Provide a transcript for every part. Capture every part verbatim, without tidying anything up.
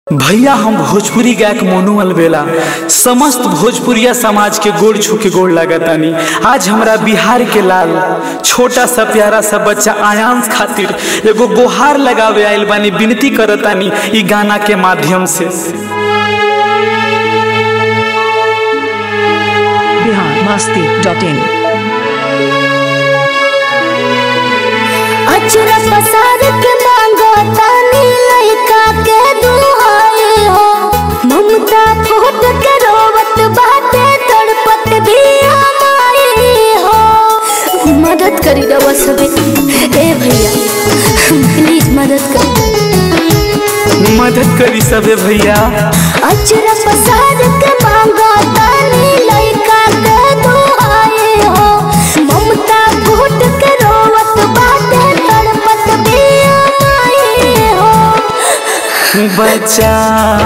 भैया हम भोजपुरी गायक मोनू अलबेला समस्त भोजपुरिया समाज के गोड़ छू के गोड़ लागतानी। आज हमरा बिहार के लाल छोटा सा प्यारा सा बच्चा आयांश खातिर एगो गुहार लगावे आइल बानी, विनती करतानी ई गाना के माध्यम से। बिहार मस्ती डॉट इन। अचरा पसार के मांगो तानी लइका के दुहाई हो, ममता फूट के रोवत बाटे तड़पत भी हमारी हो। मदद करी रवा सबे, ए भैया प्लीज मदद कर, मदद करी सबे भैया। अचरा पसार के मांगो तानी लइका के दुहाई हो, ममता फूट के रोवत बाटे बचा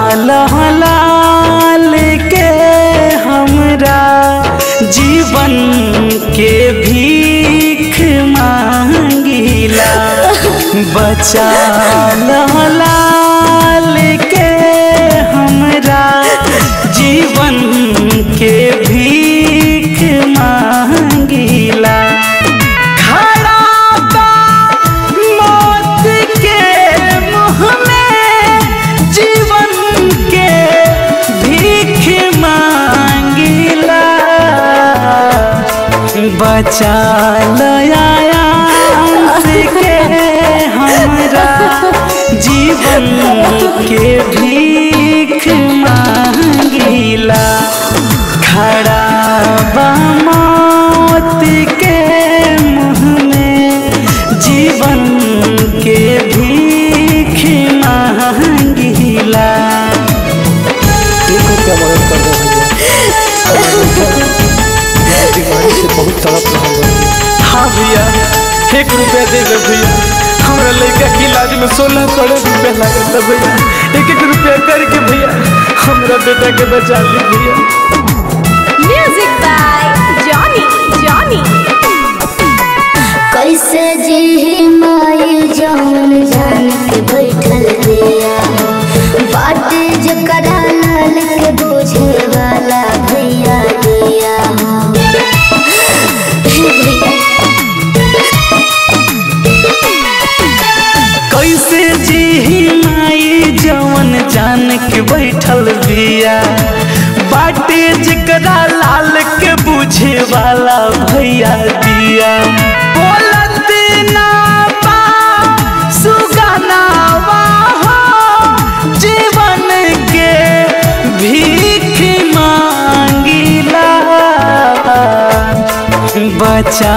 लाल के हमरा जीवन के भीख मांगिला, बचा लाल के हमरा जीवन के भीख मांगिला। बचा आयांश के हमरा जीवन के भीख मांगिला, खड़ा बा मौत के मुँह में जीवन के भीख मांगिला। बहुत तड़प रहा है। हाँ भैया एक रुपया दे दे भैया, हमारा लड़का के इलाज में सोलह करोड़ रुपया लागत है भैया। एक एक रुपया करके भैया हमारा बेटा के बचा ली भैया। Music by Johnny Johnny. कैसे जी माई जान जान के बैठल दिया, बाटे जकरा लाल के बोझे वाला भैया दिया। कैसे जी माई जवन जान के बैठल बिया, बाटे जकरा लाल के बुझे वाला भैया दिया। बोलत ना बा सुगनावा हो, जीवन के भीख मांगिला, बचा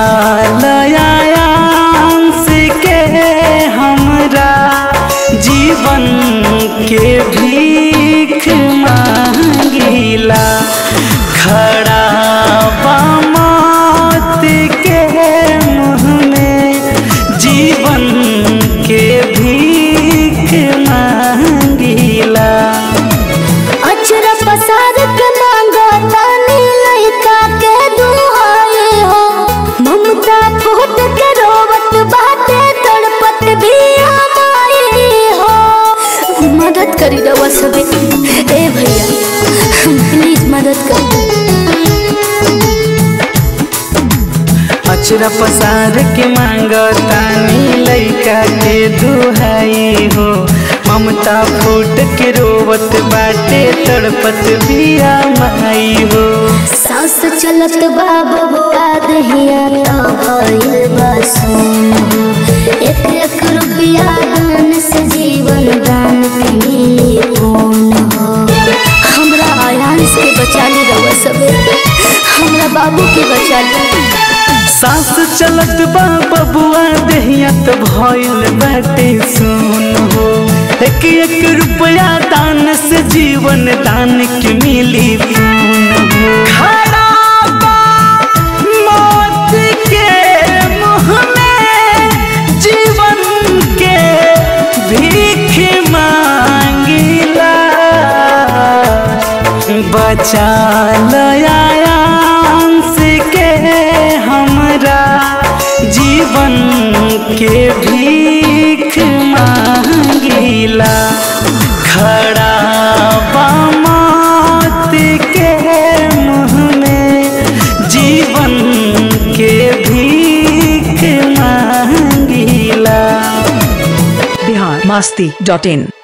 आयांश के हमरा जीवन के भीख मांगिला, खड़ा बा मौत के मुँह में जीवन के भीख मांगिला। अचरा पसार के मांगो तानी लइका के दुहाई हो, ममता फूट के रोवत बाटे तड़पत भी हमारी हो। मदद करी रवा सबे, ए भैया प्लीज मदद कर। अचरा पसार के मांगो तानी लइका के दुहाई हो, ममता फूट के रोवत बाटे तड़पत बिया माई हो। सास चलत बाबा बुआ दहिया तो भइल बसून हो, एक एक रुपया दान से जीवन दान के मिली कौन हो। हमरा आयांश के बचा ली रवा सबे, हमरा बाबू के बचा ली। सास चलत बाबा बुआ दहिया तो भइल बाटे सुन हो, एक एक रुपया दान से जीवन दान के मिली पून हो। खड़ा बा मौत के मुँह में जीवन के भीख मांगिला, बचा आयांश के हमरा जीवन के भीख मांगिला, खड़ा masti dot in.